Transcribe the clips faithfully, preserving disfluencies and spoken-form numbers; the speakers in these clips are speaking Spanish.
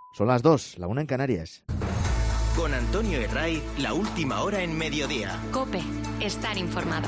Son las dos, la una en Canarias. Con Antonio Herraiz, la última hora en Mediodía. COPE, estar informado.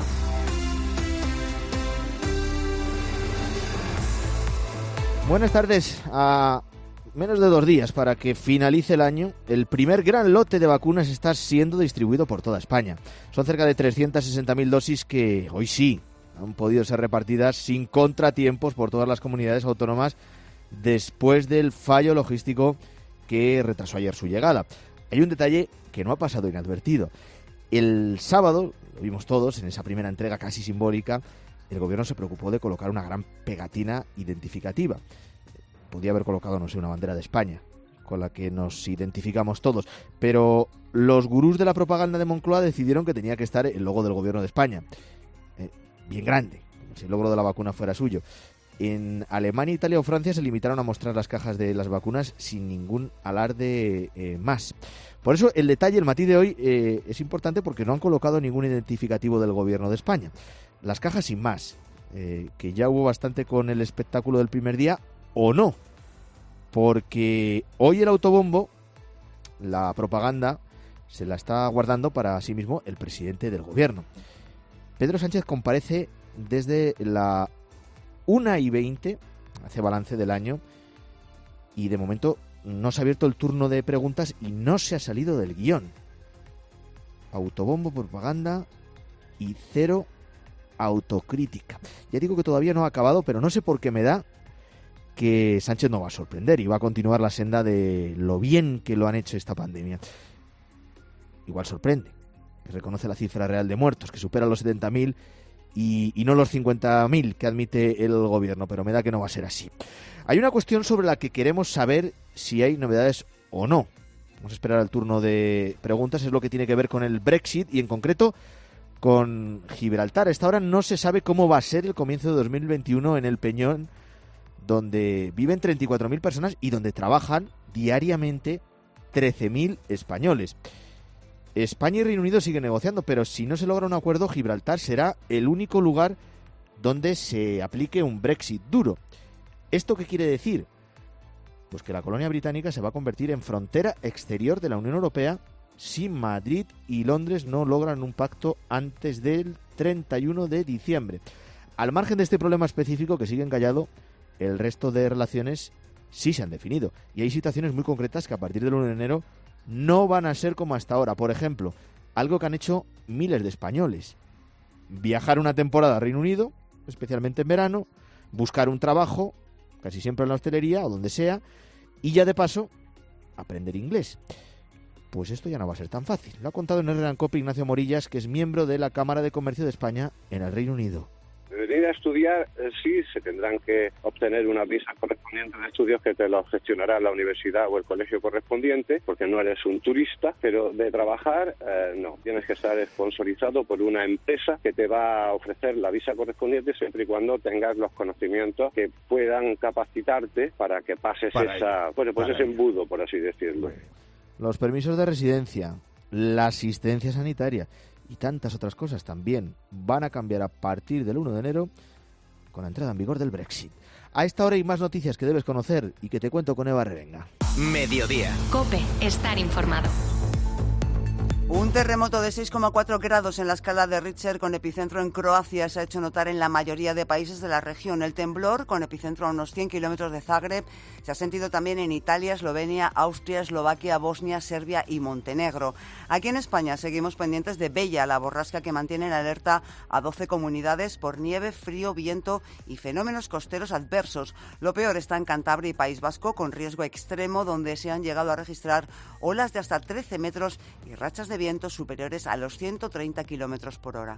Buenas tardes. A menos de dos días para que finalice el año, el primer gran lote de vacunas está siendo distribuido por toda España. Son cerca de trescientas sesenta mil dosis que hoy sí han podido ser repartidas sin contratiempos por todas las comunidades autónomas después del fallo logístico que retrasó ayer su llegada. Hay un detalle que no ha pasado inadvertido. El sábado, lo vimos todos, en esa primera entrega casi simbólica, el gobierno se preocupó de colocar una gran pegatina identificativa. Podía haber colocado, no sé, una bandera de España, con la que nos identificamos todos. Pero los gurús de la propaganda de Moncloa decidieron que tenía que estar el logo del gobierno de España. Eh, bien grande, como si el logro de la vacuna fuera suyo. En Alemania, Italia o Francia se limitaron a mostrar las cajas de las vacunas sin ningún alarde eh, más. Por eso el detalle, el matiz de hoy eh, es importante porque no han colocado ningún identificativo del gobierno de España. Las cajas sin más, eh, que ya hubo bastante con el espectáculo del primer día, o no, porque hoy el autobombo, la propaganda, se la está guardando para sí mismo el presidente del gobierno. Pedro Sánchez comparece desde la una y veinte, hace balance del año, y de momento no se ha abierto el turno de preguntas y no se ha salido del guión. Autobombo, propaganda y cero autocrítica. Ya digo que todavía no ha acabado, pero no sé por qué me da que Sánchez no va a sorprender y va a continuar la senda de lo bien que lo han hecho esta pandemia. Igual sorprende, que reconoce la cifra real de muertos, que supera los setenta mil y, y no los cincuenta mil que admite el gobierno, pero me da que no va a ser así. Hay una cuestión sobre la que queremos saber si hay novedades o no. Vamos a esperar al turno de preguntas, es lo que tiene que ver con el Brexit y en concreto con Gibraltar. A esta hora no se sabe cómo va a ser el comienzo de dos mil veintiuno en el Peñón, donde viven treinta y cuatro mil personas y donde trabajan diariamente trece mil españoles. España y Reino Unido siguen negociando, pero si no se logra un acuerdo, Gibraltar será el único lugar donde se aplique un Brexit duro. ¿Esto qué quiere decir? Pues que la colonia británica se va a convertir en frontera exterior de la Unión Europea si Madrid y Londres no logran un pacto antes del treinta y uno de diciembre. Al margen de este problema específico que sigue encallado, el resto de relaciones sí se han definido. Y hay situaciones muy concretas que a partir del uno de enero no van a ser como hasta ahora. Por ejemplo, algo que han hecho miles de españoles: viajar una temporada a Reino Unido, especialmente en verano, buscar un trabajo, casi siempre en la hostelería o donde sea, y ya de paso aprender inglés. Pues esto ya no va a ser tan fácil. Lo ha contado en R and Copy Ignacio Morillas, que es miembro de la Cámara de Comercio de España en el Reino Unido. Venir a estudiar, eh, sí, se tendrán que obtener una visa correspondiente de estudios que te lo gestionará la universidad o el colegio correspondiente, porque no eres un turista, pero de trabajar, eh, no. Tienes que estar sponsorizado por una empresa que te va a ofrecer la visa correspondiente siempre y cuando tengas los conocimientos que puedan capacitarte para que pases para esa, ello, bueno, pues ese ello. embudo, por así decirlo. Los permisos de residencia, la asistencia sanitaria y tantas otras cosas también van a cambiar a partir del uno de enero con la entrada en vigor del Brexit. A esta hora hay más noticias que debes conocer y que te cuento con Eva Revenga. Mediodía. COPE, estar informado. Un terremoto de seis coma cuatro grados en la escala de Richter con epicentro en Croacia se ha hecho notar en la mayoría de países de la región. El temblor, con epicentro a unos cien kilómetros de Zagreb, se ha sentido también en Italia, Eslovenia, Austria, Eslovaquia, Bosnia, Serbia y Montenegro. Aquí en España seguimos pendientes de Bella, la borrasca que mantiene en alerta a doce comunidades por nieve, frío, viento y fenómenos costeros adversos. Lo peor está en Cantabria y País Vasco, con riesgo extremo, donde se han llegado a registrar olas de hasta trece metros y rachas de vientos superiores a los ciento treinta kilómetros por hora.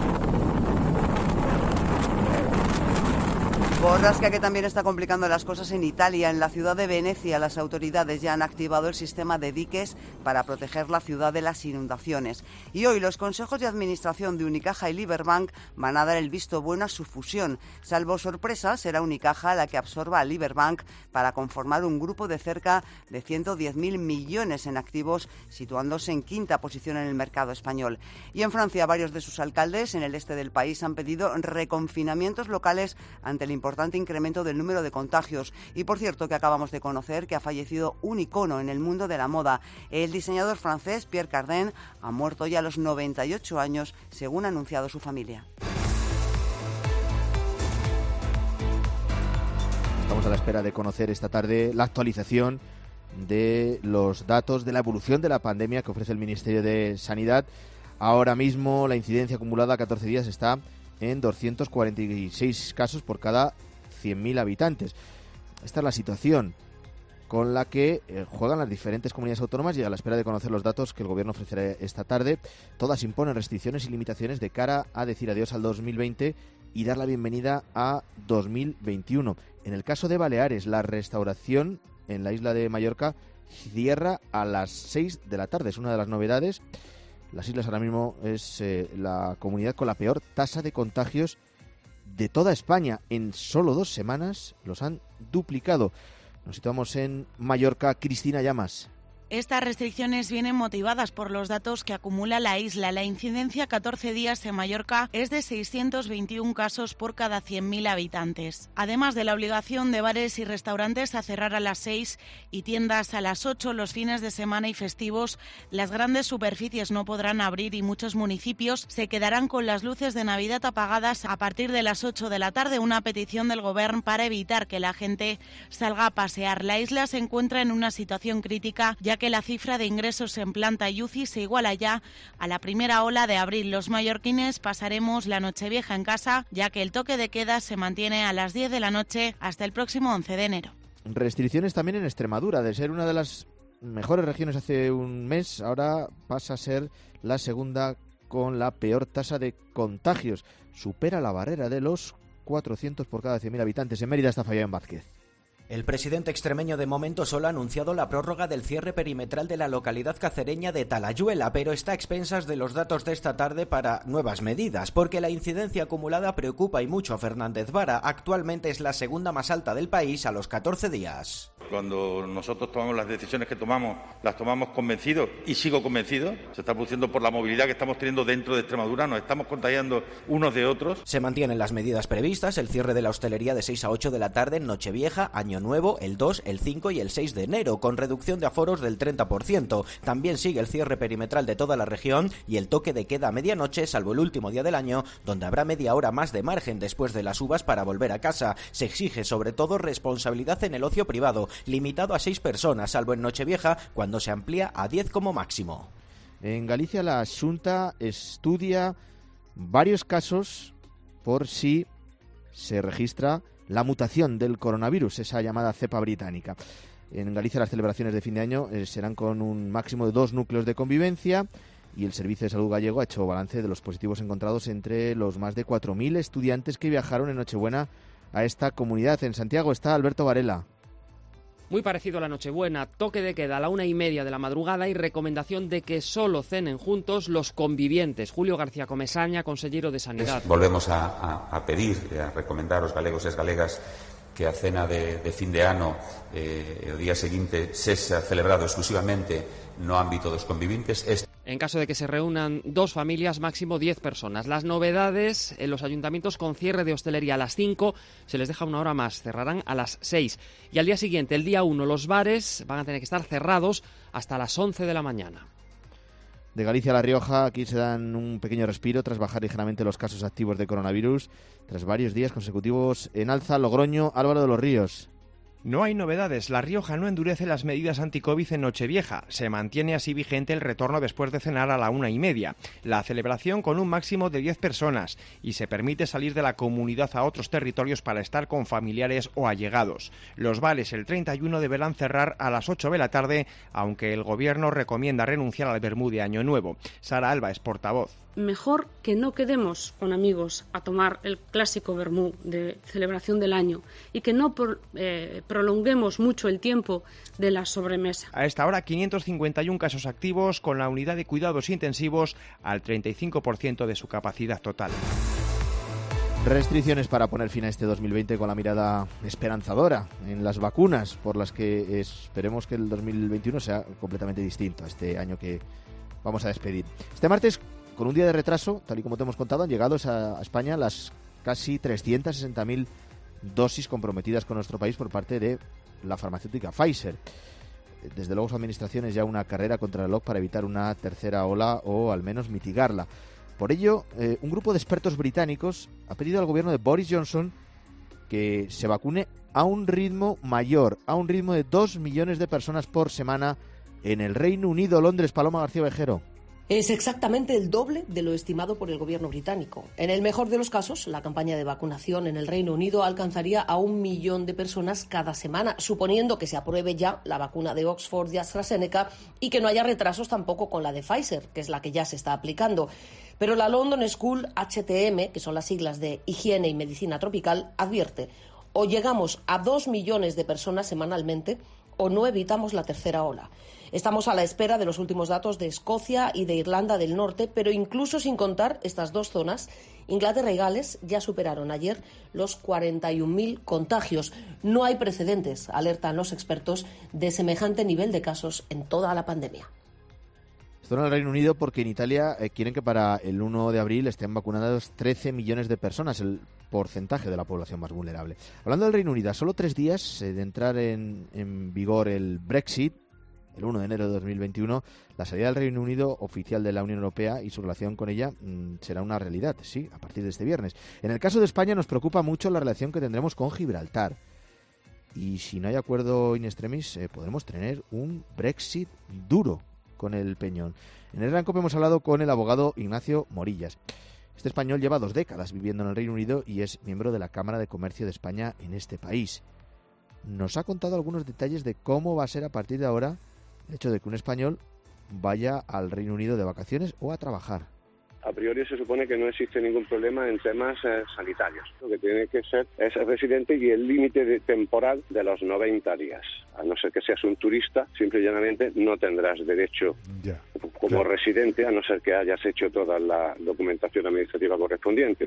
Borrasca que también está complicando las cosas en Italia. En la ciudad de Venecia, las autoridades ya han activado el sistema de diques para proteger la ciudad de las inundaciones. Y hoy los consejos de administración de Unicaja y Liberbank van a dar el visto bueno a su fusión. Salvo sorpresa, será Unicaja la que absorba a Liberbank para conformar un grupo de cerca de ciento diez mil millones en activos, situándose en quinta posición en el mercado español. Y en Francia, varios de sus alcaldes en el este del país han pedido reconfinamientos locales ante el importante importante incremento del número de contagios. Y por cierto que acabamos de conocer que ha fallecido un icono en el mundo de la moda. El diseñador francés Pierre Cardin ha muerto ya a los noventa y ocho años, según ha anunciado su familia. Estamos a la espera de conocer esta tarde la actualización de los datos de la evolución de la pandemia que ofrece el Ministerio de Sanidad. Ahora mismo la incidencia acumulada a catorce días está en doscientos cuarenta y seis casos por cada cien mil habitantes. Esta es la situación con la que eh, juegan las diferentes comunidades autónomas y a la espera de conocer los datos que el Gobierno ofrecerá esta tarde. Todas imponen restricciones y limitaciones de cara a decir adiós al dos mil veinte y dar la bienvenida a dos mil veintiuno. En el caso de Baleares, la restauración en la isla de Mallorca cierra a las seis de la tarde. Es una de las novedades. Las islas ahora mismo es eh, la comunidad con la peor tasa de contagios de toda España. En solo dos semanas los han duplicado. Nos situamos en Mallorca. Cristina Llamas. Estas restricciones vienen motivadas por los datos que acumula la isla. La incidencia a catorce días en Mallorca es de seiscientos veintiún casos por cada cien mil habitantes. Además de la obligación de bares y restaurantes a cerrar a las seis y tiendas a las ocho los fines de semana y festivos, las grandes superficies no podrán abrir y muchos municipios se quedarán con las luces de Navidad apagadas a partir de las ocho de la tarde. Una petición del Gobierno para evitar que la gente salga a pasear. La isla se encuentra en una situación crítica, ya que que la cifra de ingresos en planta y U C I se iguala ya a la primera ola de abril. Los mallorquines pasaremos la Nochevieja en casa, ya que el toque de queda se mantiene a las diez de la noche hasta el próximo once de enero. Restricciones también en Extremadura. De ser una de las mejores regiones hace un mes, ahora pasa a ser la segunda con la peor tasa de contagios. Supera la barrera de los cuatrocientos por cada cien mil habitantes. En Mérida está Fabián Vázquez. El presidente extremeño de momento solo ha anunciado la prórroga del cierre perimetral de la localidad cacereña de Talayuela, pero está a expensas de los datos de esta tarde para nuevas medidas, porque la incidencia acumulada preocupa y mucho a Fernández Vara. Actualmente es la segunda más alta del país a los catorce días. Cuando nosotros tomamos las decisiones que tomamos, las tomamos convencidos y sigo convencido. Se está produciendo por la movilidad que estamos teniendo dentro de Extremadura, nos estamos contagiando unos de otros. Se mantienen las medidas previstas, el cierre de la hostelería de seis a ocho de la tarde en Nochevieja, Año Nuevo, el dos, el cinco y el seis de enero, con reducción de aforos del treinta por ciento. También sigue el cierre perimetral de toda la región y el toque de queda a medianoche, salvo el último día del año, donde habrá media hora más de margen después de las uvas para volver a casa. Se exige sobre todo responsabilidad en el ocio privado, limitado a seis personas, salvo en Nochevieja, cuando se amplía a diez como máximo. En Galicia la Xunta estudia varios casos por si se registra la mutación del coronavirus, esa llamada cepa británica. En Galicia las celebraciones de fin de año eh, serán con un máximo de dos núcleos de convivencia y el Servicio de Salud gallego ha hecho balance de los positivos encontrados entre los más de cuatro mil estudiantes que viajaron en Nochebuena a esta comunidad. En Santiago está Alberto Varela. Muy parecido a la Nochebuena, toque de queda a la una y media de la madrugada y recomendación de que solo cenen juntos los convivientes. Julio García Comesaña, consellero de Sanidad. Volvemos a, a, a pedir, a recomendar aos galegos e as galegas que a cena de, de fin de ano eh, o día seguinte sexa celebrado exclusivamente no ámbito dos convivintes. Este... En caso de que se reúnan dos familias, máximo diez personas. Las novedades en los ayuntamientos con cierre de hostelería a las cinco, se les deja una hora más, cerrarán a las seis. Y al día siguiente, el día uno, los bares van a tener que estar cerrados hasta las once de la mañana. De Galicia a La Rioja, aquí se dan un pequeño respiro tras bajar ligeramente los casos activos de coronavirus, tras varios días consecutivos en alza. Logroño, Álvaro de los Ríos. No hay novedades. La Rioja no endurece las medidas anti-COVID en Nochevieja. Se mantiene así vigente el retorno después de cenar a la una y media. La celebración con un máximo de diez personas y se permite salir de la comunidad a otros territorios para estar con familiares o allegados. Los bares el treinta y uno deberán cerrar a las ocho de la tarde, aunque el gobierno recomienda renunciar al vermú de Año Nuevo. Sara Alba es portavoz. Mejor que no quedemos con amigos a tomar el clásico vermú de celebración del año y que no por, eh, prolonguemos mucho el tiempo de la sobremesa. A esta hora, quinientos cincuenta y uno casos activos, con la unidad de cuidados intensivos al treinta y cinco por ciento de su capacidad total. Restricciones para poner fin a este dos mil veinte con la mirada esperanzadora en las vacunas, por las que esperemos que el dos mil veintiuno sea completamente distinto a este año que vamos a despedir. Este martes, con un día de retraso, tal y como te hemos contado, han llegado a España las casi trescientas sesenta mil dosis comprometidas con nuestro país por parte de la farmacéutica Pfizer. Desde luego su administración es ya una carrera contra el reloj para evitar una tercera ola o al menos mitigarla. Por ello, eh, un grupo de expertos británicos ha pedido al gobierno de Boris Johnson que se vacune a un ritmo mayor, a un ritmo de dos millones de personas por semana en el Reino Unido. Londres, Paloma García Vejero. Es exactamente el doble de lo estimado por el gobierno británico. En el mejor de los casos, la campaña de vacunación en el Reino Unido alcanzaría a un millón de personas cada semana, suponiendo que se apruebe ya la vacuna de Oxford y AstraZeneca y que no haya retrasos tampoco con la de Pfizer, que es la que ya se está aplicando. Pero la London School H T M, que son las siglas de Higiene y Medicina Tropical, advierte: o llegamos a dos millones de personas semanalmente o no evitamos la tercera ola. Estamos a la espera de los últimos datos de Escocia y de Irlanda del Norte, pero incluso sin contar estas dos zonas, Inglaterra y Gales ya superaron ayer los cuarenta y un mil contagios. No hay precedentes, alertan los expertos, de semejante nivel de casos en toda la pandemia. Esto en el Reino Unido porque en Italia eh, quieren que para el uno de abril estén vacunados trece millones de personas, el porcentaje de la población más vulnerable. Hablando del Reino Unido, a solo tres días eh, de entrar en, en vigor el Brexit, el uno de enero de dos mil veintiuno, la salida del Reino Unido oficial de la Unión Europea y su relación con ella mmm, será una realidad, sí, a partir de este viernes. En el caso de España nos preocupa mucho la relación que tendremos con Gibraltar. Y si no hay acuerdo in extremis, eh, podremos tener un Brexit duro con el Peñón. En el Gran Cope hemos hablado con el abogado Ignacio Morillas. Este español lleva dos décadas viviendo en el Reino Unido y es miembro de la Cámara de Comercio de España en este país. Nos ha contado algunos detalles de cómo va a ser a partir de ahora el hecho de que un español vaya al Reino Unido de vacaciones o a trabajar. A priori se supone que no existe ningún problema en temas eh, sanitarios. Lo que tiene que ser es el residente y el límite de temporal de los noventa días. A no ser que seas un turista, simple y llanamente no tendrás derecho ya, como claro. residente, a no ser que hayas hecho toda la documentación administrativa correspondiente.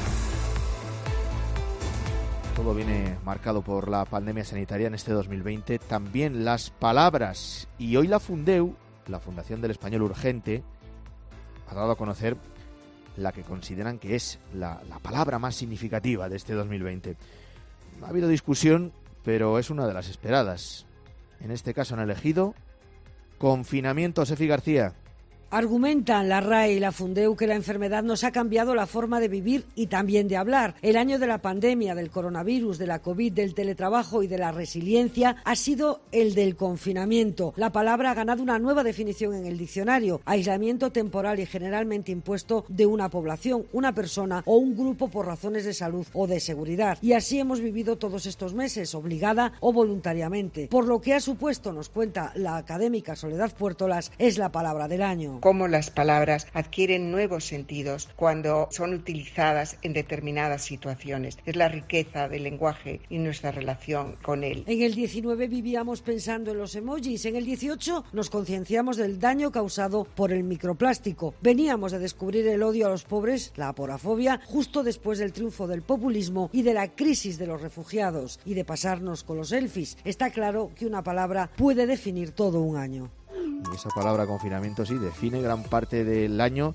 Todo viene marcado por la pandemia sanitaria en este dos mil veinte. También las palabras. Y hoy la Fundeu, la Fundación del Español Urgente, ha dado a conocer la que consideran que es la, la palabra más significativa de este dos mil veinte. Ha habido discusión, pero es una de las esperadas. En este caso han elegido confinamiento. Sefi García. Argumentan la R A E y la Fundeu que la enfermedad nos ha cambiado la forma de vivir y también de hablar. El año de la pandemia, del coronavirus, de la COVID, del teletrabajo y de la resiliencia ha sido el del confinamiento. La palabra ha ganado una nueva definición en el diccionario: aislamiento temporal y generalmente impuesto de una población, una persona o un grupo por razones de salud o de seguridad. Y así hemos vivido todos estos meses, obligada o voluntariamente. Por lo que ha supuesto, nos cuenta la académica Soledad Puertolas, es la palabra del año. Cómo las palabras adquieren nuevos sentidos cuando son utilizadas en determinadas situaciones. Es la riqueza del lenguaje y nuestra relación con él. En el diecinueve vivíamos pensando en los emojis. En el dieciocho nos concienciamos del daño causado por el microplástico. Veníamos de descubrir el odio a los pobres, la aporafobia, justo después del triunfo del populismo y de la crisis de los refugiados y de pasarnos con los selfies. Está claro que una palabra puede definir todo un año. Y esa palabra confinamiento sí define gran parte del año.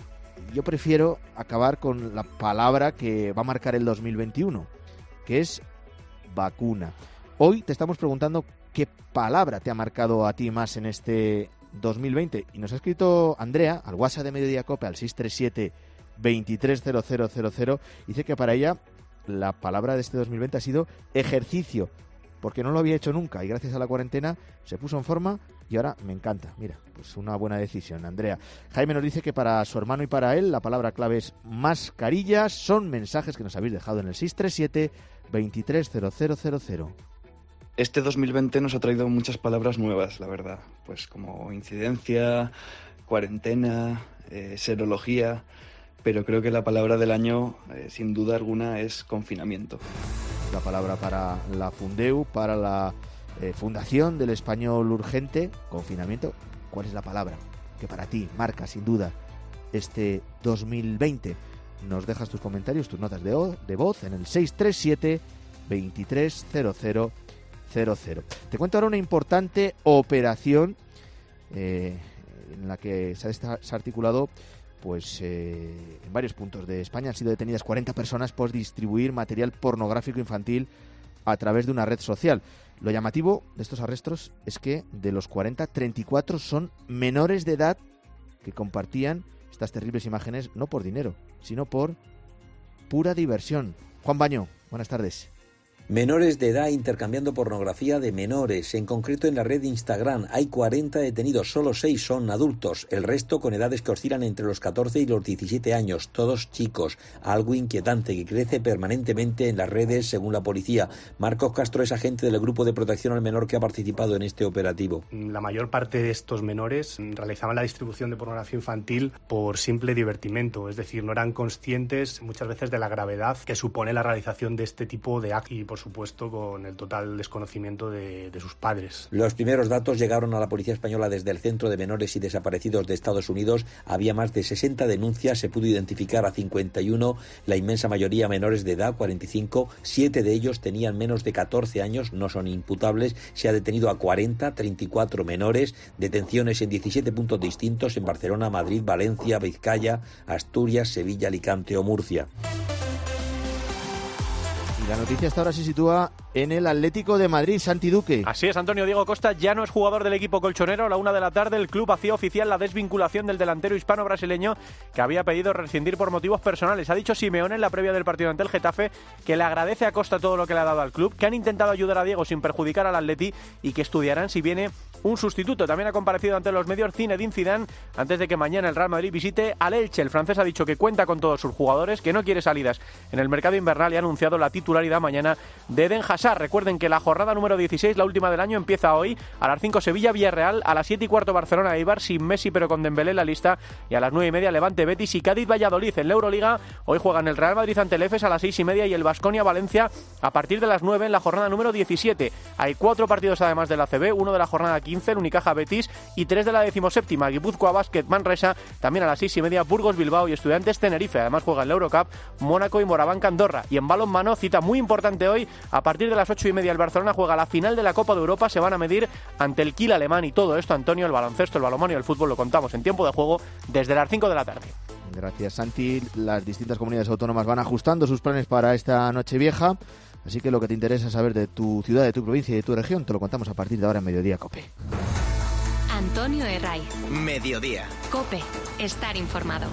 Yo prefiero acabar con la palabra que va a marcar el dos mil veintiuno, que es vacuna. Hoy te estamos preguntando qué palabra te ha marcado a ti más en este dos mil veinte. Y nos ha escrito Andrea al WhatsApp de Mediodía Cope al seis tres siete, veintitrés cero cero cero cero. Dice que para ella la palabra de este dos mil veinte ha sido ejercicio, porque no lo había hecho nunca y gracias a la cuarentena se puso en forma y ahora me encanta. Mira, pues una buena decisión, Andrea. Jaime nos dice que para su hermano y para él la palabra clave es mascarillas. Son mensajes que nos habéis dejado en el seis tres siete, veintitrés cero cero cero cero. Este dos mil veinte nos ha traído muchas palabras nuevas, la verdad. Pues como incidencia, cuarentena, eh, serología, pero creo que la palabra del año, eh, sin duda alguna, es confinamiento. La palabra para la Fundeu, para la eh, Fundación del Español Urgente, confinamiento. ¿Cuál es la palabra que para ti marca sin duda este dos mil veinte? Nos dejas tus comentarios, tus notas de, o, de voz en el seis tres siete, veintitrés cero cero cero cero. Te cuento ahora una importante operación eh, en la que se ha, se ha articulado pues eh, en varios puntos de España han sido detenidas cuarenta personas por distribuir material pornográfico infantil a través de una red social. Lo llamativo de estos arrestos es que de los cuarenta, treinta y cuatro son menores de edad que compartían estas terribles imágenes no por dinero, sino por pura diversión. Juan Baño, buenas tardes. Menores de edad intercambiando pornografía de menores. En concreto, en la red de Instagram hay cuarenta detenidos, solo seis son adultos, el resto con edades que oscilan entre los catorce y los diecisiete años, todos chicos. Algo inquietante que crece permanentemente en las redes, según la policía. Marcos Castro es agente del Grupo de Protección al Menor que ha participado en este operativo. La mayor parte de estos menores realizaban la distribución de pornografía infantil por simple divertimento, es decir, no eran conscientes muchas veces de la gravedad que supone la realización de este tipo de actos y, por supuesto, con el total desconocimiento de, de sus padres. Los primeros datos llegaron a la policía española desde el Centro de Menores y Desaparecidos de Estados Unidos. Había más de sesenta denuncias, se pudo identificar a cincuenta y uno, la inmensa mayoría menores de edad, cuarenta y cinco, siete de ellos tenían menos de catorce años, no son imputables. Se ha detenido a cuarenta, treinta y cuatro menores, detenciones en diecisiete puntos distintos en Barcelona, Madrid, Valencia, Vizcaya, Asturias, Sevilla, Alicante o Murcia. Y la noticia hasta ahora se sitúa en el Atlético de Madrid, Santi Duque. Así es, Antonio. Diego Costa ya no es jugador del equipo colchonero. A la una de la tarde el club hacía oficial la desvinculación del delantero hispano-brasileño que había pedido rescindir por motivos personales. Ha dicho Simeone en la previa del partido ante el Getafe que le agradece a Costa todo lo que le ha dado al club, que han intentado ayudar a Diego sin perjudicar al Atleti y que estudiarán si viene un sustituto. También ha comparecido ante los medios Zinedine Zidane antes de que mañana el Real Madrid visite al Elche. El francés ha dicho que cuenta con todos sus jugadores, que no quiere salidas en el mercado invernal y ha anunciado la titularidad mañana de Eden Hazard. Recuerden que la jornada número dieciséis, la última del año, empieza hoy a las cinco Sevilla-Villarreal, a las siete y cuarto Barcelona-Eibar, sin Messi pero con Dembélé en la lista, y a las nueve y media Levante-Betis y Cádiz-Valladolid. En la Euroliga hoy juegan el Real Madrid ante el Efes a las seis y media y el Baskonia-Valencia a partir de las nueve en la jornada número diecisiete. Hay cuatro partidos además del A C B, uno de la jornada quince, el Unicaja-Betis, y tres de la decimoséptima, Guipúzcoa Basket-Manresa, también a las seis y media Burgos-Bilbao y Estudiantes-Tenerife. Además juega en la Eurocup Mónaco y Moraván-Andorra. Y en balonmano, cita muy importante hoy, a partir de las ocho y media el Barcelona juega la final de la Copa de Europa, se van a medir ante el Kiel alemán. Y todo esto, Antonio, el baloncesto, el balonmano y el fútbol lo contamos en tiempo de juego desde las cinco de la tarde. Gracias, Santi. Las distintas comunidades autónomas van ajustando sus planes para esta Nochevieja, así que lo que te interesa saber de tu ciudad, de tu provincia y de tu región te lo contamos a partir de ahora en Mediodía COPE. Antonio Herray. Mediodía. COPE. Estar informado.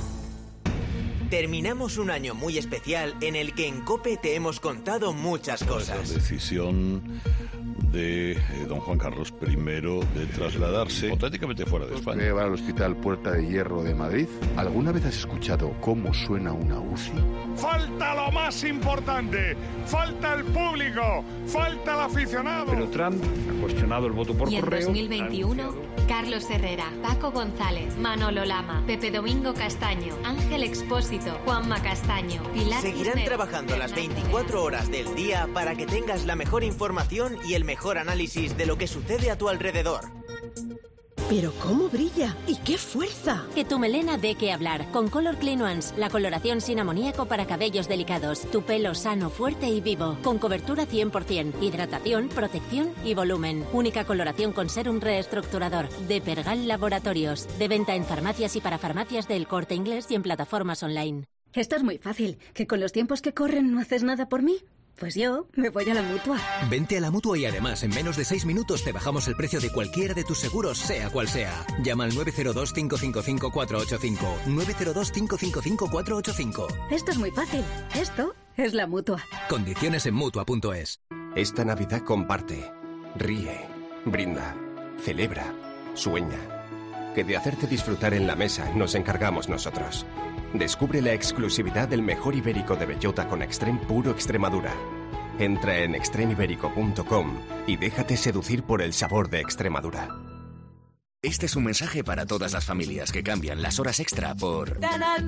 Terminamos un año muy especial en el que en COPE te hemos contado muchas cosas. La decisión de eh, don Juan Carlos primero de trasladarse hipotéticamente fuera de España. Llevar al Hospital Puerta de Hierro de Madrid. ¿Alguna vez has escuchado cómo suena una U C I? Falta lo más importante, falta el público, falta el aficionado. Pero Trump ha cuestionado el voto por y correo. Y en dos mil veintiuno, Carlos Herrera, Paco González, Manolo Lama, Pepe Domingo Castaño, Ángel Expósito, Juanma Castaño, Pilar Seguirán Cisneros, trabajando las veinticuatro horas del día para que tengas la mejor información y el mejor análisis de lo que sucede a tu alrededor. ¡Pero cómo brilla! ¡Y qué fuerza! Que tu melena dé que hablar. Con Color Clean Ones, la coloración sin amoníaco para cabellos delicados. Tu pelo sano, fuerte y vivo. Con cobertura cien por ciento. Hidratación, protección y volumen. Única coloración con serum reestructurador. De Pergal Laboratorios. De venta en farmacias y para farmacias del Corte Inglés y en plataformas online. Esto es muy fácil. ¿Que con los tiempos que corren no haces nada por mí? Pues yo me voy a la Mutua. Vente a la Mutua y además en menos de seis minutos te bajamos el precio de cualquiera de tus seguros, sea cual sea. Llama al nueve cero dos, cinco cinco cinco, cuatro ocho cinco. nueve cero dos, cinco cinco cinco, cuatro ocho cinco. Esto es muy fácil. Esto es la Mutua. Condiciones en Mutua punto es. Esta Navidad comparte, ríe, brinda, celebra, sueña. Que de hacerte disfrutar en la mesa nos encargamos nosotros. Descubre la exclusividad del mejor ibérico de bellota con Extrem puro Extremadura. Entra en extrem ibérico punto com y déjate seducir por el sabor de Extremadura. Este es un mensaje para todas las familias que cambian las horas extra por...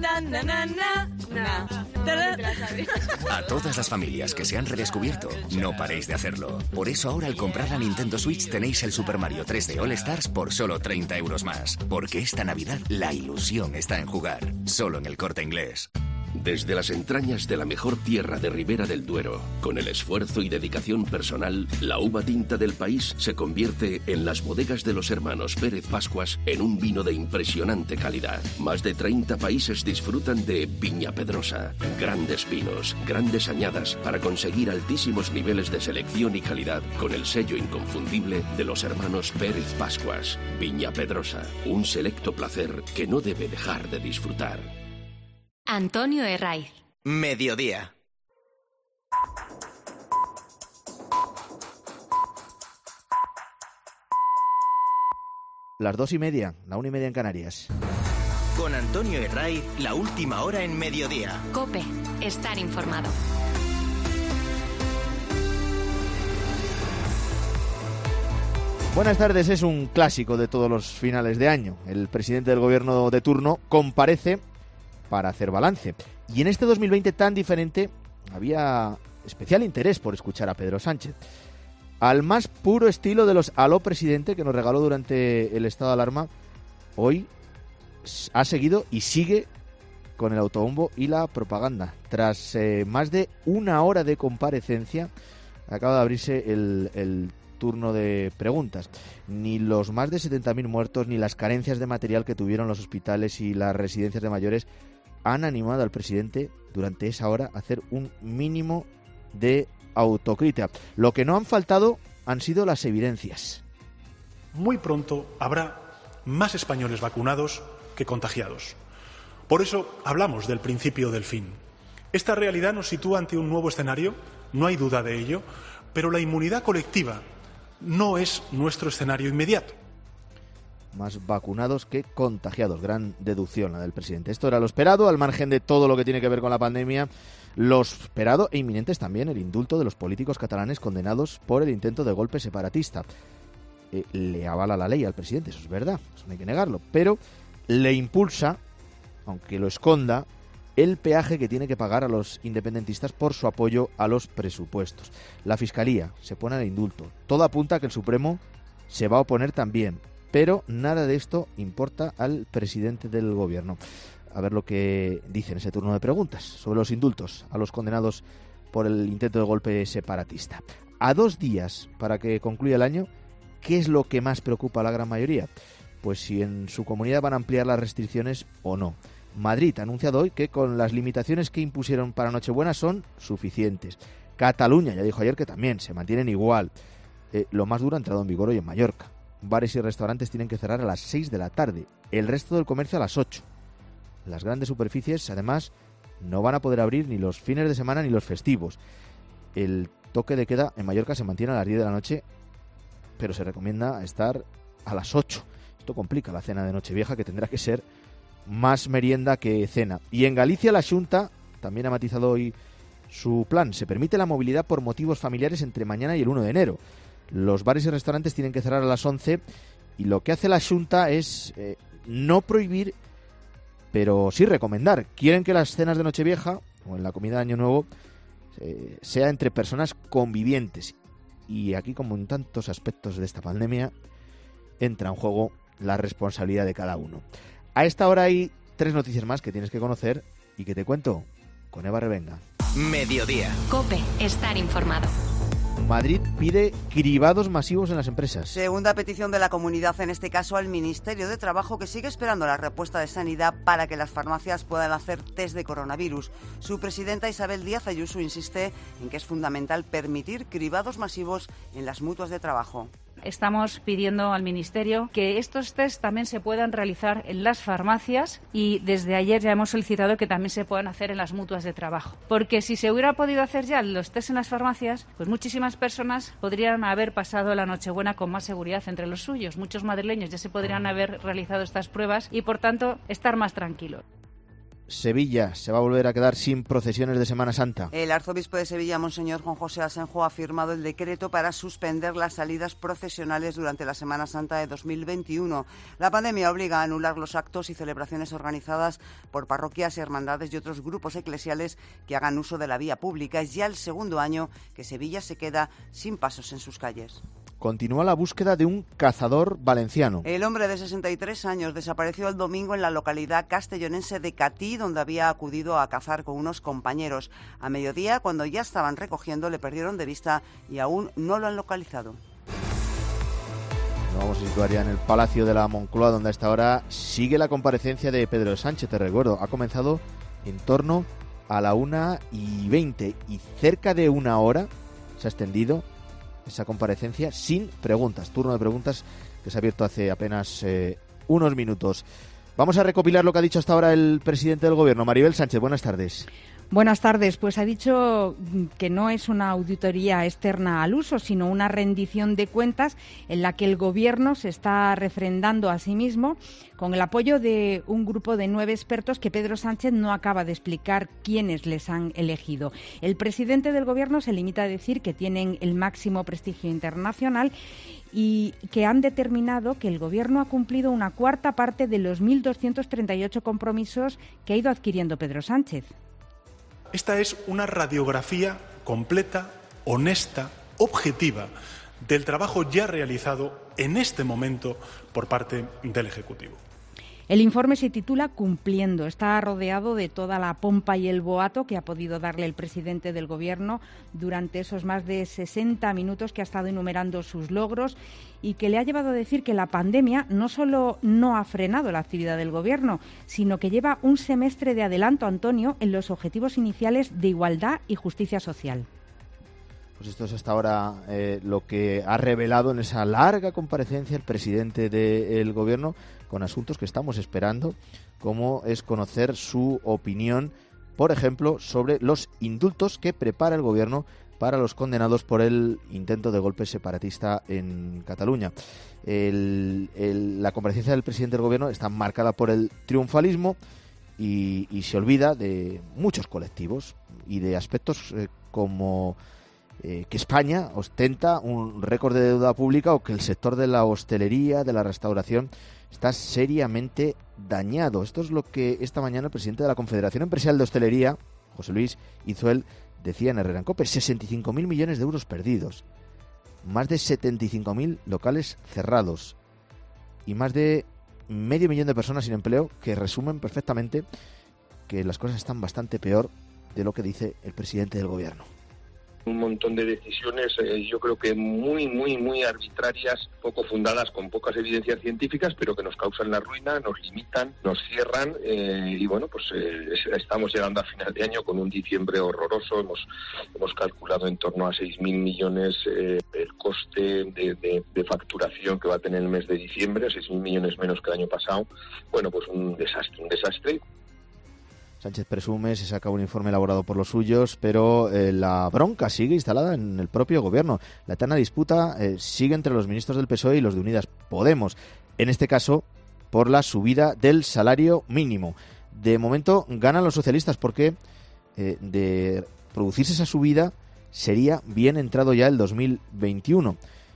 A todas las familias que se han redescubierto, no paréis de hacerlo. Por eso ahora al comprar la Nintendo Switch tenéis el Super Mario tres D All Stars por solo treinta euros más. Porque esta Navidad la ilusión está en jugar. Solo en el Corte Inglés. Desde las entrañas de la mejor tierra de Ribera del Duero, con el esfuerzo y dedicación personal, la uva tinta del país se convierte en las bodegas de los hermanos Pérez Pascuas en un vino de impresionante calidad. Más de treinta países disfrutan de Viña Pedrosa. Grandes vinos, grandes añadas para conseguir altísimos niveles de selección y calidad con el sello inconfundible de los hermanos Pérez Pascuas. Viña Pedrosa, un selecto placer que no debe dejar de disfrutar. Antonio Herraiz. Mediodía. Las dos y media, la una y media en Canarias. Con Antonio Herraiz, la última hora en Mediodía. COPE, estar informado. Buenas tardes, es un clásico de todos los finales de año. El presidente del gobierno de turno comparece para hacer balance. Y en este dos mil veinte tan diferente había especial interés por escuchar a Pedro Sánchez. Al más puro estilo de los aló presidente que nos regaló durante el estado de alarma, hoy ha seguido y sigue con el autobombo y la propaganda. Tras eh, más de una hora de comparecencia, acaba de abrirse el, el turno de preguntas. Ni los más de setenta mil muertos, ni las carencias de material que tuvieron los hospitales y las residencias de mayores han animado al presidente durante esa hora a hacer un mínimo de autocrítica. Lo que no han faltado han sido las evidencias. Muy pronto habrá más españoles vacunados que contagiados. Por eso hablamos del principio del fin. Esta realidad nos sitúa ante un nuevo escenario, no hay duda de ello, pero la inmunidad colectiva no es nuestro escenario inmediato. Más vacunados que contagiados. Gran deducción la del presidente. Esto era lo esperado, al margen de todo lo que tiene que ver con la pandemia. Lo esperado e inminente es también el indulto de los políticos catalanes condenados por el intento de golpe separatista. Eh, le avala la ley al presidente, eso es verdad, eso no hay que negarlo. Pero le impulsa, aunque lo esconda, el peaje que tiene que pagar a los independentistas por su apoyo a los presupuestos. La Fiscalía se pone al indulto. Todo apunta a que el Supremo se va a oponer también. Pero nada de esto importa al presidente del gobierno. A ver lo que dice en ese turno de preguntas sobre los indultos a los condenados por el intento de golpe separatista. A dos días para que concluya el año, ¿qué es lo que más preocupa a la gran mayoría? Pues si en su comunidad van a ampliar las restricciones o no. Madrid ha anunciado hoy que con las limitaciones que impusieron para Nochebuena son suficientes. Cataluña ya dijo ayer que también se mantienen igual. Eh, lo más duro ha entrado en vigor hoy en Mallorca. Bares y restaurantes tienen que cerrar a las seis de la tarde, el resto del comercio a las ocho. Las grandes superficies, además, no van a poder abrir ni los fines de semana ni los festivos. El toque de queda en Mallorca se mantiene a las diez de la noche, pero se recomienda estar a las ocho. Esto complica la cena de Nochevieja, que tendrá que ser más merienda que cena. Y en Galicia la Xunta también ha matizado hoy su plan. Se permite la movilidad por motivos familiares entre mañana y el uno de enero. Los bares y restaurantes tienen que cerrar a las once y lo que hace la Xunta es eh, no prohibir, pero sí recomendar. Quieren que las cenas de Nochevieja o en la comida de Año Nuevo eh, sea entre personas convivientes. Y aquí, como en tantos aspectos de esta pandemia, entra en juego la responsabilidad de cada uno. A esta hora hay tres noticias más que tienes que conocer y que te cuento con Eva Revenga. Mediodía. COPE, estar informado. Madrid pide cribados masivos en las empresas. Segunda petición de la comunidad, en este caso al Ministerio de Trabajo, que sigue esperando la respuesta de Sanidad para que las farmacias puedan hacer test de coronavirus. Su presidenta Isabel Díaz Ayuso insiste en que es fundamental permitir cribados masivos en las mutuas de trabajo. Estamos pidiendo al Ministerio que estos test también se puedan realizar en las farmacias y desde ayer ya hemos solicitado que también se puedan hacer en las mutuas de trabajo. Porque si se hubiera podido hacer ya los test en las farmacias, pues muchísimas personas podrían haber pasado la Nochebuena con más seguridad entre los suyos. Muchos madrileños ya se podrían haber realizado estas pruebas y, por tanto, estar más tranquilos. Sevilla se va a volver a quedar sin procesiones de Semana Santa. El arzobispo de Sevilla, Monseñor Juan José Asenjo, ha firmado el decreto para suspender las salidas procesionales durante la Semana Santa de dos mil veintiuno. La pandemia obliga a anular los actos y celebraciones organizadas por parroquias, hermandades y otros grupos eclesiales que hagan uso de la vía pública. Es ya el segundo año que Sevilla se queda sin pasos en sus calles. continúa la búsqueda de un cazador valenciano. El hombre de sesenta y tres años desapareció el domingo en la localidad castellonense de Catí, donde había acudido a cazar con unos compañeros. A mediodía, cuando ya estaban recogiendo, le perdieron de vista y aún no lo han localizado. Nos vamos a situar ya en el Palacio de la Moncloa, donde a esta hora sigue la comparecencia de Pedro Sánchez. Te recuerdo, ha comenzado en torno a la una y veinte y cerca de una hora se ha extendido esa comparecencia sin preguntas, turno de preguntas que se ha abierto hace apenas eh, unos minutos. Vamos a recopilar lo que ha dicho hasta ahora el presidente del Gobierno, Maribel Sánchez. Buenas tardes. Buenas tardes. Pues ha dicho que no es una auditoría externa al uso, sino una rendición de cuentas en la que el Gobierno se está refrendando a sí mismo con el apoyo de un grupo de nueve expertos que Pedro Sánchez no acaba de explicar quiénes les han elegido. El presidente del Gobierno se limita a decir que tienen el máximo prestigio internacional y que han determinado que el Gobierno ha cumplido una cuarta parte de los mil doscientos treinta y ocho compromisos que ha ido adquiriendo Pedro Sánchez. Esta es una radiografía completa, honesta, objetiva del trabajo ya realizado en este momento por parte del Ejecutivo. El informe se titula Cumpliendo. Está rodeado de toda la pompa y el boato que ha podido darle el presidente del Gobierno durante esos más de sesenta minutos que ha estado enumerando sus logros y que le ha llevado a decir que la pandemia no solo no ha frenado la actividad del Gobierno, sino que lleva un semestre de adelanto, Antonio, en los objetivos iniciales de igualdad y justicia social. Pues esto es hasta ahora eh, lo que ha revelado en esa larga comparecencia el presidente del Gobierno, con asuntos que estamos esperando, como es conocer su opinión, por ejemplo, sobre los indultos que prepara el Gobierno para los condenados por el intento de golpe separatista en Cataluña. El, el, la comparecencia del presidente del Gobierno está marcada por el triunfalismo y, y se olvida de muchos colectivos y de aspectos eh, como eh, que España ostenta un récord de deuda pública o que el sector de la hostelería, de la restauración, está seriamente dañado. Esto es lo que esta mañana el presidente de la Confederación Empresarial de Hostelería, José Luis Izuel, decía en Herrera en COPE. sesenta y cinco mil millones de euros perdidos, más de setenta y cinco mil locales cerrados y más de medio millón de personas sin empleo, que resumen perfectamente que las cosas están bastante peor de lo que dice el presidente del Gobierno. Un montón de decisiones, eh, yo creo que muy, muy, muy arbitrarias, poco fundadas, con pocas evidencias científicas, pero que nos causan la ruina, nos limitan, nos cierran eh, y bueno, pues eh, estamos llegando a final de año con un diciembre horroroso. Hemos hemos calculado en torno a seis mil millones eh, el coste de, de, de facturación que va a tener el mes de diciembre, seis mil millones menos que el año pasado. Bueno, pues un desastre, un desastre. Sánchez presume, se saca un informe elaborado por los suyos, pero eh, la bronca sigue instalada en el propio Gobierno. La eterna disputa eh, sigue entre los ministros del P S O E y los de Unidas Podemos, en este caso por la subida del salario mínimo. De momento ganan los socialistas porque eh, de producirse esa subida sería bien entrado ya el dos mil veintiuno.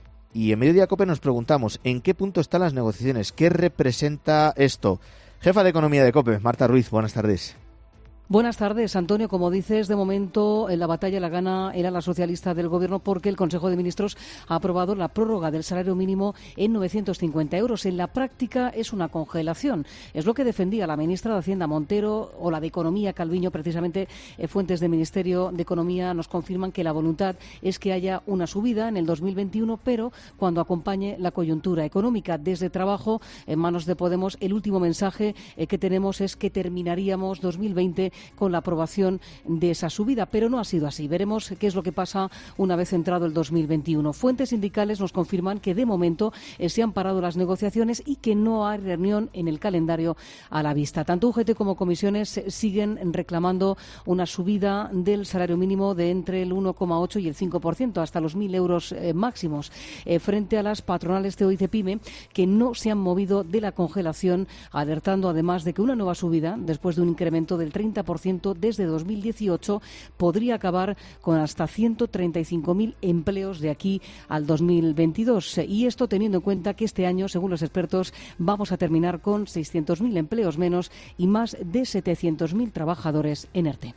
Y en Mediodía COPE nos preguntamos ¿en qué punto están las negociaciones? ¿Qué representa esto? Jefa de Economía de COPE, Marta Ruiz, buenas tardes. Buenas tardes, Antonio. Como dices, de momento en la batalla la gana era la socialista del Gobierno porque el Consejo de Ministros ha aprobado la prórroga del salario mínimo en novecientos cincuenta euros. En la práctica es una congelación. Es lo que defendía la ministra de Hacienda Montero o la de Economía Calviño. Precisamente eh, fuentes del Ministerio de Economía nos confirman que la voluntad es que haya una subida en el dos mil veintiuno, pero cuando acompañe la coyuntura económica. Desde Trabajo, en manos de Podemos, el último mensaje eh, que tenemos es que terminaríamos dos mil veinte con la aprobación de esa subida, pero no ha sido así. Veremos qué es lo que pasa una vez entrado el dos mil veintiuno. Fuentes sindicales nos confirman que de momento eh, se han parado las negociaciones y que no hay reunión en el calendario a la vista. Tanto U G T como comisiones eh, siguen reclamando una subida del salario mínimo de entre el uno coma ocho y el cinco por ciento, hasta los mil euros eh, máximos, eh, frente a las patronales C E O y CEPIME, que no se han movido de la congelación, alertando además de que una nueva subida, después de un incremento del treinta por ciento desde dos mil dieciocho, podría acabar con hasta ciento treinta y cinco mil empleos de aquí al dos mil veintidós. Y esto teniendo en cuenta que este año, según los expertos, vamos a terminar con seiscientos mil empleos menos y más de setecientos mil trabajadores en ERTE.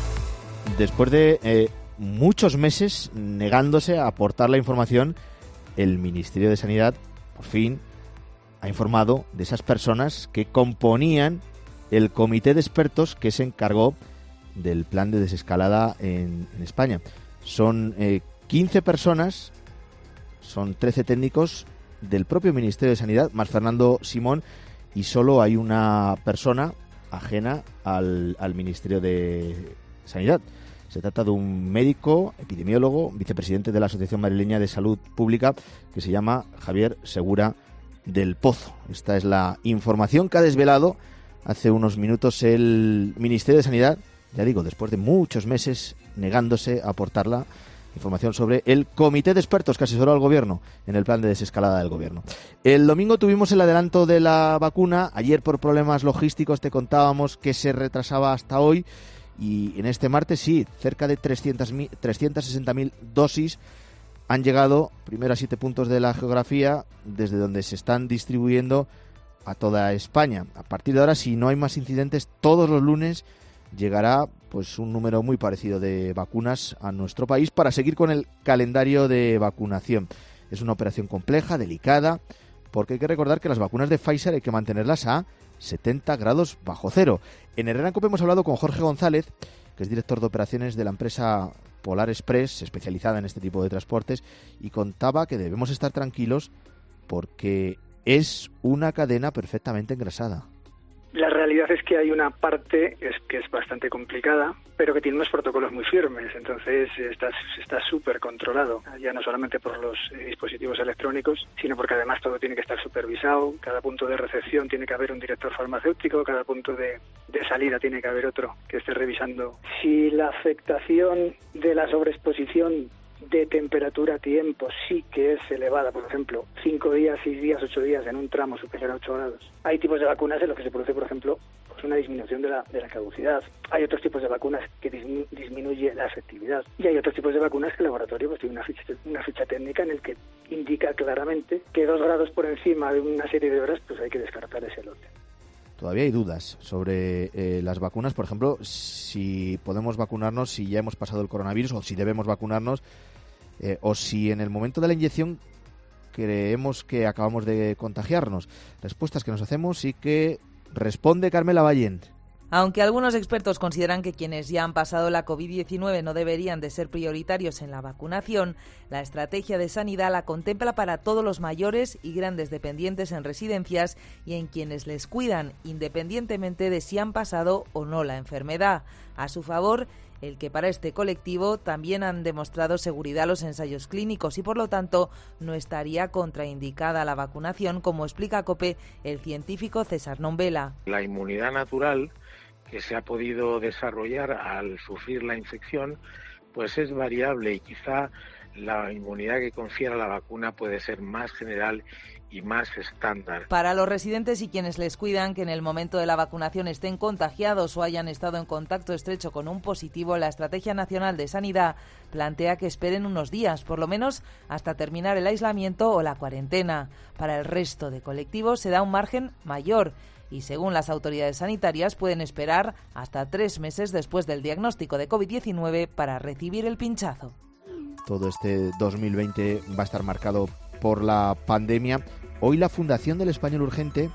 Después de eh, muchos meses negándose a aportar la información el Ministerio de Sanidad, por fin, ha informado de esas personas que componían el comité de expertos que se encargó del plan de desescalada en, en España. Son eh, quince personas, son trece técnicos del propio Ministerio de Sanidad, más Fernando Simón, y solo hay una persona ajena al, al Ministerio de Sanidad. Se trata de un médico, epidemiólogo, vicepresidente de la Asociación Madrileña de Salud Pública, que se llama Javier Segura del Pozo. Esta es la información que ha desvelado hace unos minutos el Ministerio de Sanidad, ya digo, después de muchos meses negándose a aportarla, información sobre el comité de expertos que asesoró al gobierno en el plan de desescalada del gobierno. El domingo tuvimos el adelanto de la vacuna. Ayer, por problemas logísticos, te contábamos que se retrasaba hasta hoy. Y en este martes, sí, cerca de trescientas sesenta mil dosis han llegado, primero a siete puntos de la geografía, desde donde se están distribuyendo a toda España. A partir de ahora, si no hay más incidentes, todos los lunes llegará pues un número muy parecido de vacunas a nuestro país para seguir con el calendario de vacunación. Es una operación compleja, delicada, porque hay que recordar que las vacunas de Pfizer hay que mantenerlas a setenta grados bajo cero. En Herrera en Cope hemos hablado con Jorge González, que es director de operaciones de la empresa Polar Express, especializada en este tipo de transportes, y contaba que debemos estar tranquilos porque es una cadena perfectamente engrasada. La realidad es que hay una parte es que es bastante complicada, pero que tiene unos protocolos muy firmes, entonces está está súper controlado, ya no solamente por los eh, dispositivos electrónicos, sino porque además todo tiene que estar supervisado, cada punto de recepción tiene que haber un director farmacéutico, cada punto de, de salida tiene que haber otro que esté revisando. Si la afectación de la sobreexposición de temperatura a tiempo sí que es elevada, por ejemplo, cinco días, seis días, ocho días en un tramo superior a ocho grados. Hay tipos de vacunas en los que se produce, por ejemplo, pues una disminución de la, de la caducidad. Hay otros tipos de vacunas que dismi- disminuye la efectividad. Y hay otros tipos de vacunas que el laboratorio pues, tiene una ficha, una ficha técnica en el que indica claramente que dos grados por encima de una serie de horas pues hay que descartar ese lote. Todavía hay dudas sobre eh, las vacunas, por ejemplo, si podemos vacunarnos, si ya hemos pasado el coronavirus o si debemos vacunarnos, eh, o si en el momento de la inyección creemos que acabamos de contagiarnos. Respuestas que nos hacemos y que responde Carmela Ballén. Aunque algunos expertos consideran que quienes ya han pasado la covid diecinueve no deberían de ser prioritarios en la vacunación, la estrategia de sanidad la contempla para todos los mayores y grandes dependientes en residencias y en quienes les cuidan, independientemente de si han pasado o no la enfermedad. A su favor, el que para este colectivo también han demostrado seguridad los ensayos clínicos y por lo tanto no estaría contraindicada la vacunación, como explica COPE el científico César Nombela. La inmunidad natural que se ha podido desarrollar al sufrir la infección, pues es variable y quizá la inmunidad que confiere la vacuna puede ser más general y más estándar. Para los residentes y quienes les cuidan que en el momento de la vacunación estén contagiados o hayan estado en contacto estrecho con un positivo, la Estrategia Nacional de Sanidad plantea que esperen unos días, por lo menos hasta terminar el aislamiento o la cuarentena. Para el resto de colectivos se da un margen mayor y según las autoridades sanitarias pueden esperar hasta tres meses después del diagnóstico de covid diecinueve para recibir el pinchazo. Todo este dos mil veinte va a estar marcado por la pandemia. Hoy la Fundación del Español Urgente,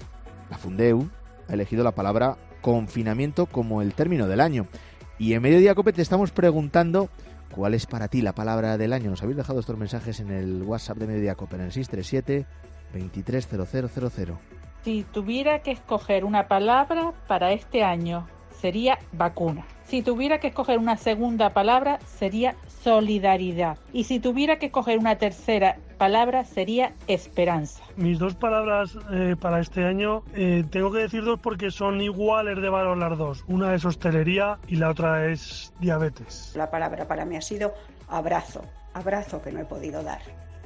la Fundeu, ha elegido la palabra confinamiento como el término del año. Y en Mediodía Cope te estamos preguntando cuál es para ti la palabra del año. Nos habéis dejado estos mensajes en el WhatsApp de Mediodía Cope, en el seis tres siete, veintitrés cero cero cero cero. Si tuviera que escoger una palabra para este año, sería vacuna. Si tuviera que escoger una segunda palabra, sería solidaridad. Y si tuviera que escoger una tercera palabra, sería esperanza. Mis dos palabras eh, para este año, eh, tengo que decir dos porque son iguales de valor las dos. Una es hostelería y la otra es diabetes. La palabra para mí ha sido abrazo, abrazo que no he podido dar.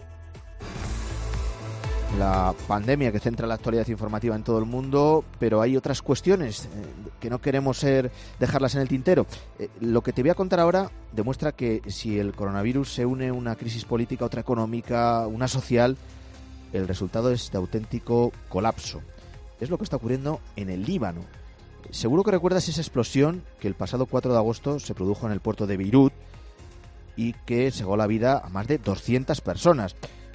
La pandemia que centra la actualidad informativa en todo el mundo, pero hay otras cuestiones eh, que no queremos ser, dejarlas en el tintero. Eh, lo que te voy a contar ahora demuestra que si el coronavirus se une a una crisis política, otra económica, una social, el resultado es de auténtico colapso. Es lo que está ocurriendo en el Líbano. Seguro que recuerdas esa explosión que el pasado cuatro de agosto se produjo en el puerto de Beirut y que cegó la vida a más de doscientas personas.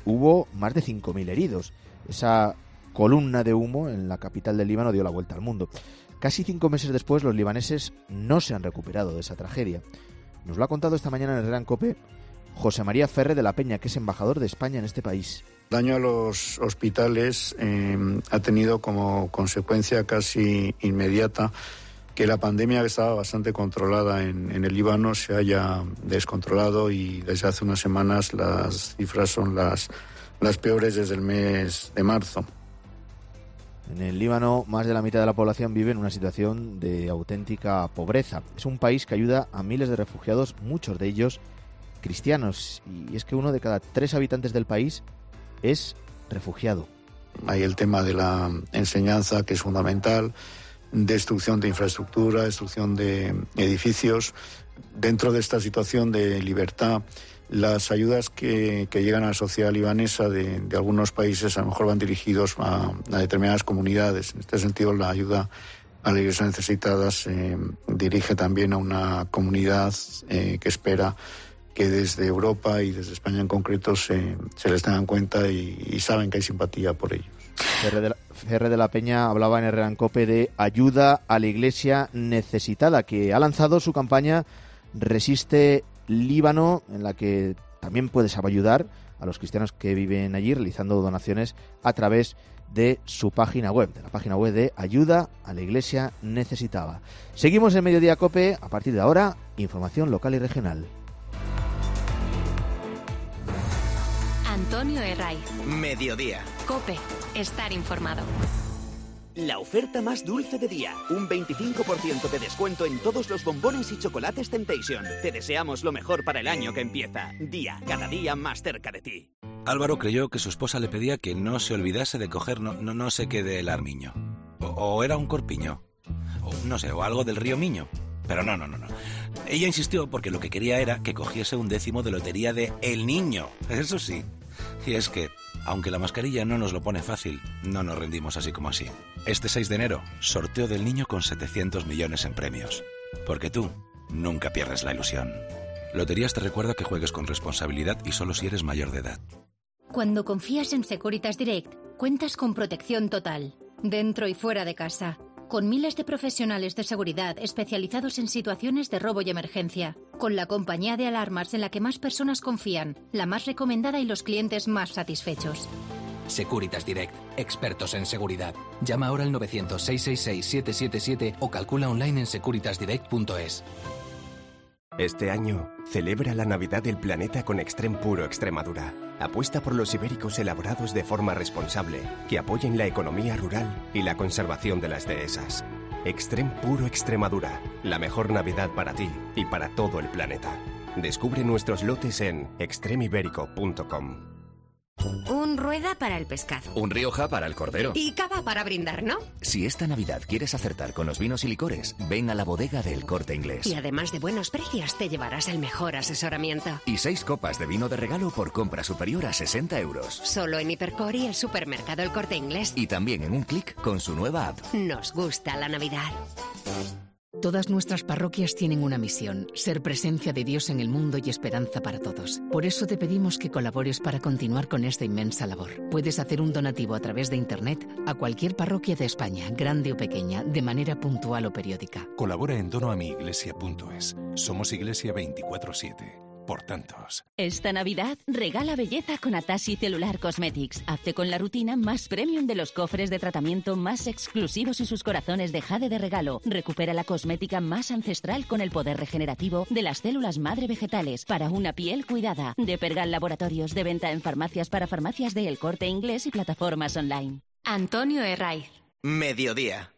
hubo más de cinco mil heridos. Esa columna de humo en la capital del Líbano dio la vuelta al mundo. Casi cinco meses después, los libaneses no se han recuperado de esa tragedia. Nos lo ha contado esta mañana en Herrera en COPE José María Ferre de la Peña, que es embajador de España en este país. El daño a los hospitales eh, ha tenido como consecuencia casi inmediata que la pandemia, que estaba bastante controlada en, en el Líbano, se haya descontrolado, y desde hace unas semanas las cifras son las, las peores desde el mes de marzo. En el Líbano, más de la mitad de la población vive en una situación de auténtica pobreza. Es un país que ayuda a miles de refugiados, muchos de ellos cristianos, y es que uno de cada tres habitantes del país es refugiado. Hay el tema de la enseñanza, que es fundamental, destrucción de infraestructura, destrucción de edificios. Dentro de esta situación de libertad, las ayudas que, que llegan a la sociedad libanesa de, de algunos países a lo mejor van dirigidos a, a determinadas comunidades. En este sentido, la ayuda a las iglesias necesitadas se eh, dirige también a una comunidad eh, que espera que desde Europa y desde España en concreto se, se les tenga en cuenta y, y saben que hay simpatía por ellos. Ferre de, la, Ferre de la Peña hablaba en Herrera en COPE de ayuda a la iglesia necesitada, que ha lanzado su campaña Resiste Líbano, en la que también puedes ayudar a los cristianos que viven allí realizando donaciones a través de su página web, de la página web de Ayuda a la Iglesia Necesitada. Seguimos en Mediodía COPE. A partir de ahora, información local y regional. Antonio Herraiz. Mediodía. COPE. Estar informado. La oferta más dulce de día. Un veinticinco por ciento de descuento en todos los bombones y chocolates Temptation. Te deseamos lo mejor para el año que empieza. Día, cada día más cerca de ti. Álvaro creyó que su esposa le pedía que no se olvidase de coger no, no, no sé qué del armiño. O, o era un corpiño. O no sé, o algo del río Miño. Pero no, no, no, no. Ella insistió porque lo que quería era que cogiese un décimo de lotería de El Niño. Eso sí. Y es que, aunque la mascarilla no nos lo pone fácil, no nos rendimos así como así. Este seis de enero, sorteo del Niño con setecientos millones en premios. Porque tú nunca pierdes la ilusión. Loterías te recuerda que juegues con responsabilidad y solo si eres mayor de edad. Cuando confías en Securitas Direct, cuentas con protección total, dentro y fuera de casa, con miles de profesionales de seguridad especializados en situaciones de robo y emergencia, con la compañía de alarmas en la que más personas confían, la más recomendada y los clientes más satisfechos. Securitas Direct, expertos en seguridad. Llama ahora al novecientos, seiscientos sesenta y seis, siete siete siete o calcula online en securitas direct punto es. Este año, celebra la Navidad del planeta con Extrem Puro Extremadura. Apuesta por los ibéricos elaborados de forma responsable, que apoyen la economía rural y la conservación de las dehesas. Extrem Puro Extremadura, la mejor Navidad para ti y para todo el planeta. Descubre nuestros lotes en extrem ibérico punto com. Un rueda para el pescado. Un Rioja para el cordero. Y cava para brindar, ¿no? Si esta Navidad quieres acertar con los vinos y licores, ven a la bodega del Corte Inglés. Y además de buenos precios, te llevarás el mejor asesoramiento. Y seis copas de vino de regalo por compra superior a sesenta euros. Solo en Hipercor y el supermercado El Corte Inglés. Y también en un clic con su nueva app. Nos gusta la Navidad. Todas nuestras parroquias tienen una misión, ser presencia de Dios en el mundo y esperanza para todos. Por eso te pedimos que colabores para continuar con esta inmensa labor. Puedes hacer un donativo a través de Internet a cualquier parroquia de España, grande o pequeña, de manera puntual o periódica. Colabora en donoamiglesia punto es. Somos Iglesia veinticuatro siete. Por tantos. Esta Navidad regala belleza con Atashi Cellular Cosmetics. Hazte con la rutina más premium de los cofres de tratamiento más exclusivos y sus corazones de jade de regalo. Recupera la cosmética más ancestral con el poder regenerativo de las células madre vegetales para una piel cuidada. De Pergal Laboratorios, de venta en farmacias para farmacias de El Corte Inglés y plataformas online. Antonio Herraiz. Mediodía.